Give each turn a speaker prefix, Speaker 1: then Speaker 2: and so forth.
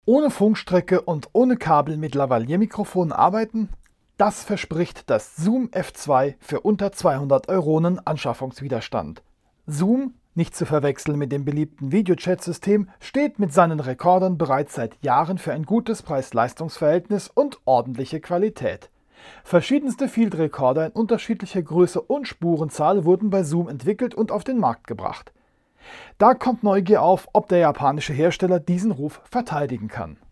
Speaker 1: Ohne Funkstrecke und ohne Kabel mit Lavalier-Mikrofon arbeiten? Das verspricht das Zoom F2 für unter 200 Euronen Anschaffungswiderstand. Zoom, nicht zu verwechseln mit dem beliebten Videochat-System, steht mit seinen Rekordern bereits seit Jahren für ein gutes Preis-Leistungs-Verhältnis und ordentliche Qualität. Verschiedenste Field-Recorder in unterschiedlicher Größe und Spurenzahl wurden bei Zoom entwickelt und auf den Markt gebracht. Da kommt Neugier auf, ob der japanische Hersteller diesen Ruf verteidigen kann.